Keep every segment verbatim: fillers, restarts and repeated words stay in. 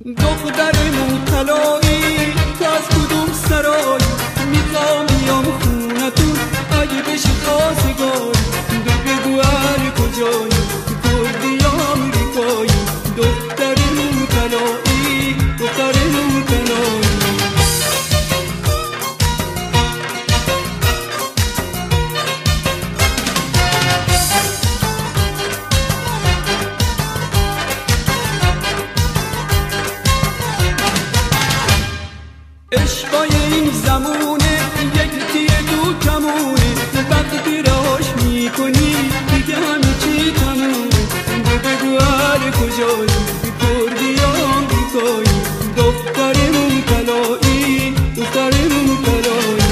دخترمون طلایی تو از کدوم سرایی؟ میخوام بیام خونتون اگه بشه خواستگاری. بگو اهل کجایی؟ کردی یا امریکایی؟ دخترمون طلایی دخترمون طلایی. عشقای این زمونه یک تیه دو کمونه، وقتی راش میکنی دیگه همه چی تمونه. بگو اهل کجایی؟ کردی یا امریکایی؟ دخترمون طلایی دخترمون طلایی.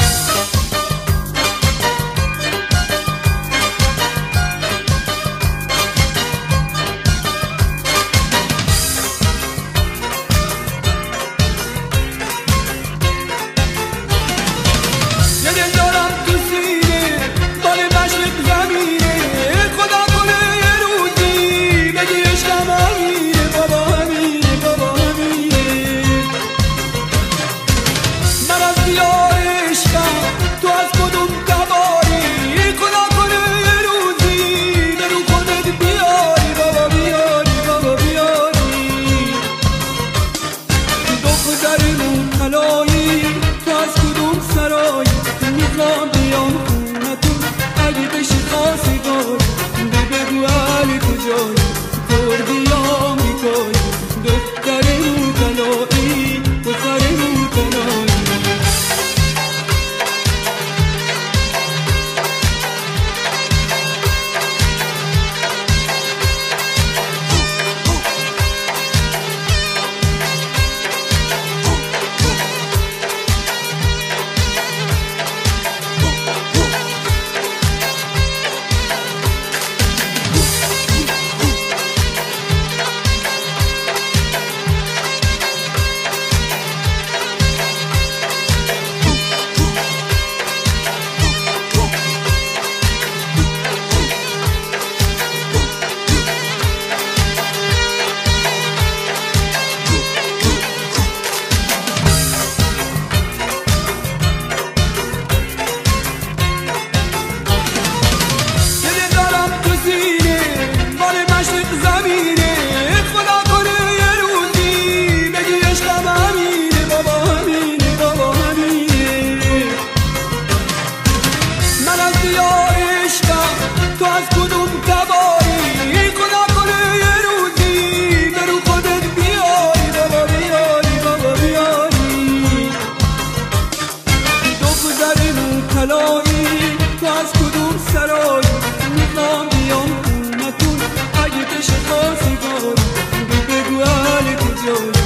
تو از کدوم سرایی؟ میخوام بیام خونتون اگه بشه خواستگاری. بگو اهل کجایی؟ کردی یا امریکایی؟ دخترمون طلایی دخترمون طلایی. تو از کدوم تباری؟ خدا کنه یه روزی برو خودت بیاری بابا بیاری بابا بیاری. دخترمون طلایی تو از کدوم سرایی؟ میخوام بیام خونتون اگه بشه خواستگاری. بگو اهل کجایی؟